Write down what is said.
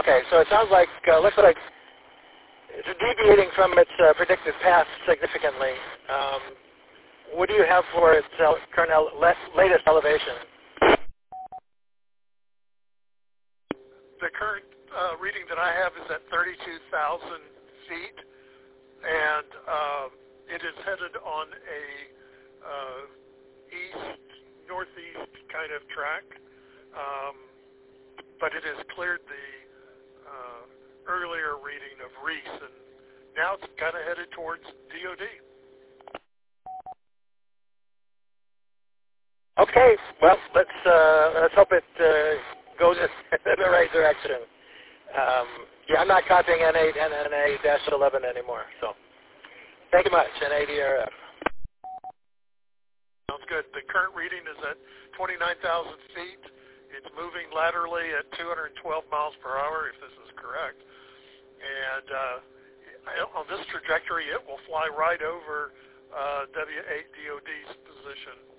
Okay, so it sounds like, looks like it's deviating from its predicted path significantly. What do you have for its current latest elevation? The current reading that I have is at 32,000 feet, and it is headed on a northeast kind of track, but it has cleared the earlier reading of Reese, and now it's kind of headed towards DOD. Okay, well, let's hope it goes in the right direction. Yeah, I'm not copying N8 and NA-11 anymore, so thank you much, NADRF. Sounds good. The current reading is at 29,000 feet. It's moving laterally at 212 miles per hour, if this is correct. And on this trajectory, it will fly right over W8 DOD's position